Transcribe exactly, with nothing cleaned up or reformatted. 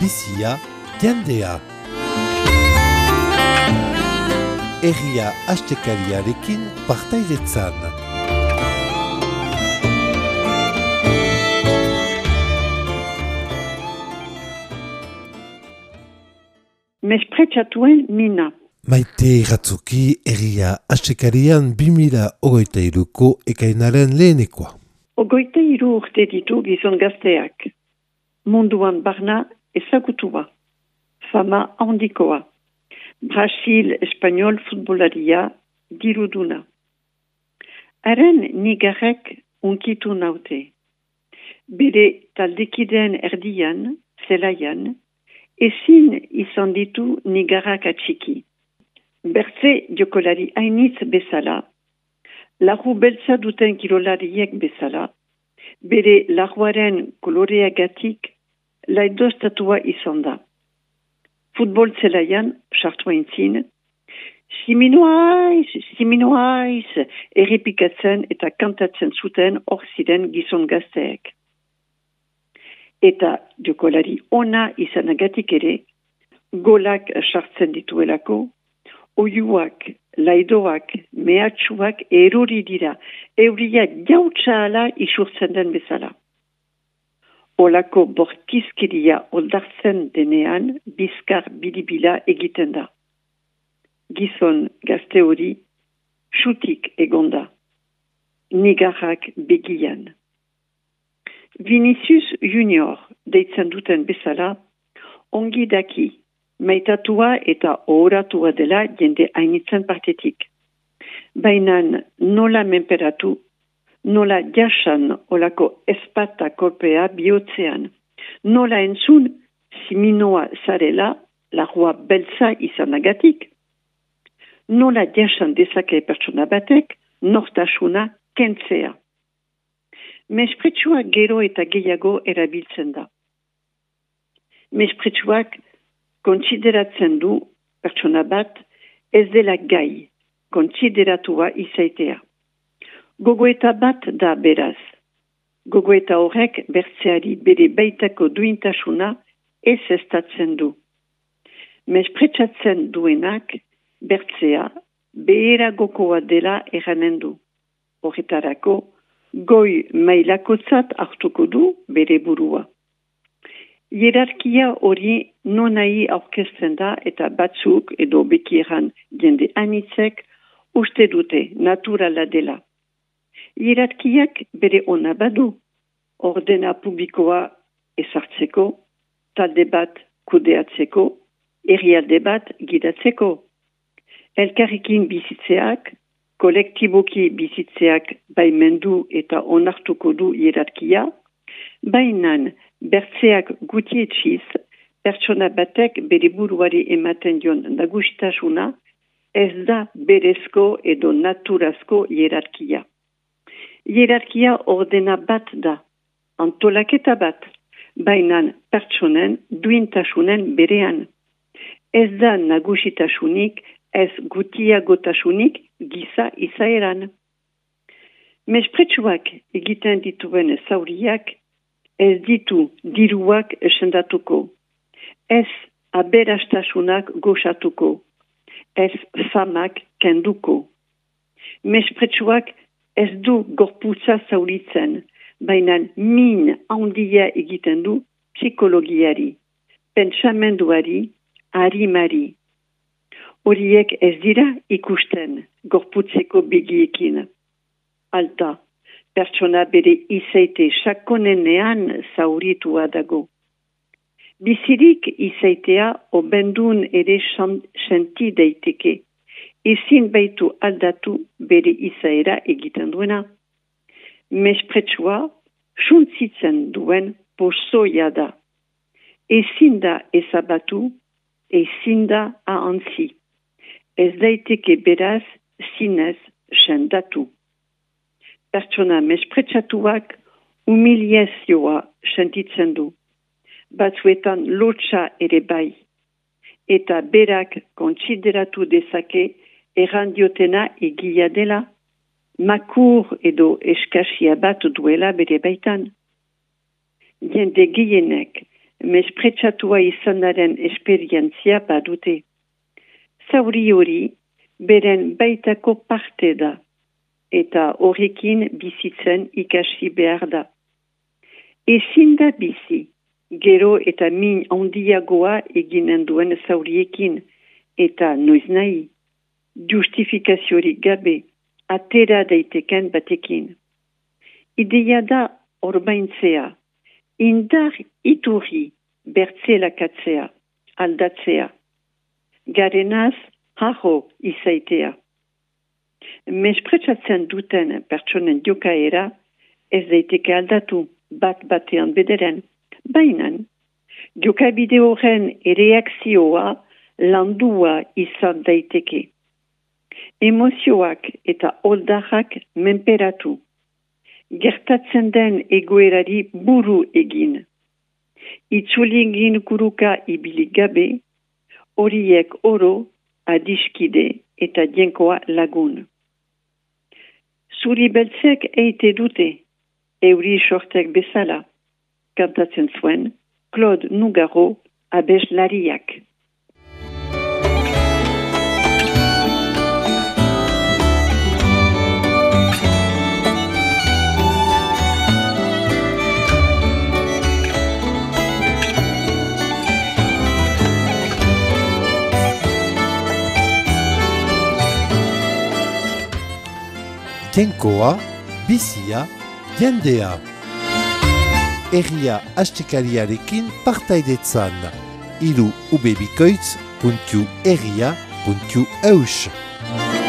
bizia, jendea. Herria astekariarekin partaidetzan. Mespretxatuen Nina. Maite Ratzuki, herria astekarian bimila ogoita iruko ekainaren lehenekoa. Ogoita iru urte ditu gizon gazteak. Munduan barna ezagutua. Fama handikoa. Brasil espanol futbolaria diruduna. Haren nigarrek unkitu naute. Bere taldekideen erdian, zelaian, ezin izan ditu nigarrak atxiki. Bertze jokolari hainitz bezala, larru beltza duten kirolariek bezala, bere larruaren koloreagatik laidoztatua izan da. Futbol zelaian, sartua intzin, siminoaiz, siminoaiz, errepikatzen eta kantatzen zuten hor ziren gizon gazteek. Eta jokolari ona izanagatik ere, golak sartzen dituelako, oiuak, laidoak, mehatxuak erori dira, euria jautsa ala isurtzen den bezala. Olako bortizkeria oldartzen denean, bizkar bilibila egiten da. Gizon gazte hori, xutik egonda, nigarrak begian. Vinicius Junior deitzen duten bezala, ongi daki, maitatua eta ohoratua dela jende hainitzen partetik. Bainan nola menperatu, nola jasan olako espata kolpea bihotzean, nola entzun siminoa zarela larrua beltza izanagatik, nola jasan dezake pertsona batek nortasuna kentzea. Mespretxua gero eta gehiago erabiltzen da. Mespretxuak kontsideratzen du pertsona bat ez dela gai, kontsideratua izaitea. Gogoeta bat da beraz. Gogoeta horrek bertzeari bere baitako duintasuna ez estatzen du. Mespretxatzen duenak bertzea beheragokoa dela eranen du. Horretarako, goi mailakotzat hartuko du bere burua. Hierarkia hori nonai aurkezten da eta batzuk edo bekieran jende anitzek uste dute naturala dela. Hierarkiak bere ona badu, ordena publikoa ezartzeko, talde bat kudeatzeko, herrialde bat gidatzeko. Elkarrekin bizitzeak, kolektiboki bizitzeak baimendu eta onartuko du hierarkia, bainan bertzeak gutietxiz, pertsona batek bere buruari ematen dion nagustasuna, ez da berezko edo naturazko hierarkia. Hierarkia ordena bat da, antolaketa bat, bainan pertsonen duintasunen berean. Ez da nagusitasunik, ez gutiagotasunik giza izaeran. Mespretxuak egiten dituen zauriak ez ditu diruak esendatuko, ez aberastasunak goxatuko, ez famak kenduko. Mespretxuak ez du gorputza zauritzen, baina min handia egiten du psikologiari, pentsamenduari, harimari. Horiek ez dira ikusten gorputzeko begiekin. Alta, pertsona bere izaite sakonenean zauritua dago. Bizirik izaitea obendun ere senti daiteke. Ezin baitu aldatu bere izaera egiten duena. Mespretxua suntzitzen duen pozoia da. Ezin da ezabatu, ezin da ahantzi. Ez daiteke beraz zinez sendatu. Pertsona mespretxatuak humiliazioa sentitzen du. Batzuetan lotsa ere bai. Eta berak kontsideratu dezake errandiotena egia dela, makur edo eskasia bat duela bere baitan. Jende gehienek mespretsatua izanaren esperientzia badute. Zauri hori beren baitako parte da, eta horrekin bizitzen ikasi behar da. Ezin da bizi, gero eta min handiagoa eginen duen zauriekin, eta noiz nahi, justifikaziorik gabe, atera daiteken batekin. Ideia da orbaintzea, indar iturri bertzelakatzea, aldatzea. Garenaz, haho izaitea. Mespretsatzen duten pertsonen jokaera, ez daiteke aldatu bat batean bederen, bainan, jokabide horren reakzioa landua izan daiteke. Emozioak eta oldarrak menperatu. Gertatzen den egoerari buru egin. Itzulingin kuruka ibilik gabe, horiek oro adiskide eta jenkoa lagun. Zuri beltzek eite dute, euri sortek bezala, kantatzen zuen Claude Nougaro abeslariak. Jenkoa, bizia, jendea. Herria astekariarekin partaidetzan. Iru ubebikoitz puntu herria puntu eus.